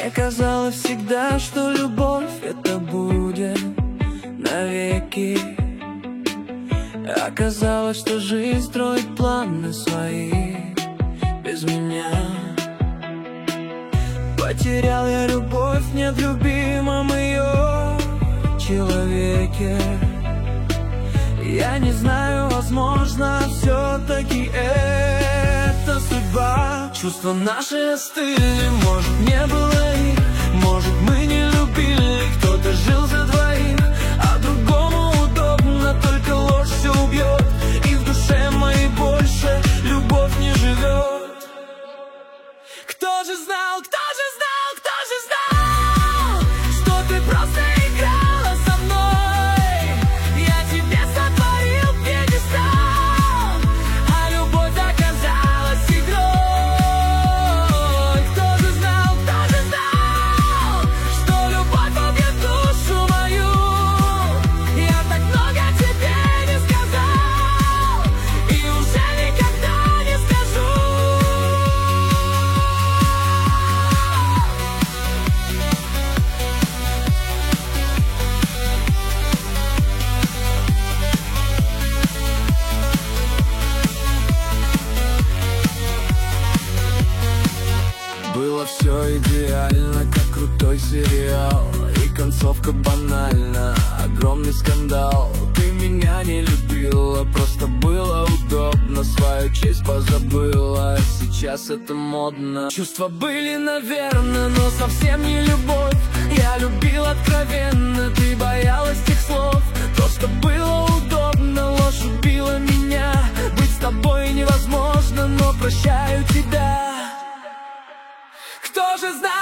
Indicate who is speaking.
Speaker 1: Мне казалось всегда, что любовь это будет навеки. Оказалось, что жизнь строит планы свои без меня. Потерял я любовь, нет в любимом ее человеке. Я не знаю, возможно, все-таки это судьба. Чувства наши остыли, может, не было их, может, мы не любили. Кто-то жил за двоих, а другому удобно, только ложь все убьет, и в душе моей больше любовь не живет. Кто же знал, кто же знал, кто же знал, что ты просто играла со мной? Я тебе сотворил пьедестал, а любовь оказалась игрой. Кто же знал, что любовь убьет душу мою? Я так много тебе не сказал, и уже никогда не скажу. Было все идеально, как крутой сериал, и концовка банальна, огромный скандал. Ты меня не любила, просто было удобно, свою честь позабыла, а сейчас это модно. Чувства были, наверное, но совсем не любовь. Я любил откровенно, ты боялась тех слов. Просто было удобно, ложь убила меня. Быть с тобой невозможно, но прощаю тебя. Кто же знает?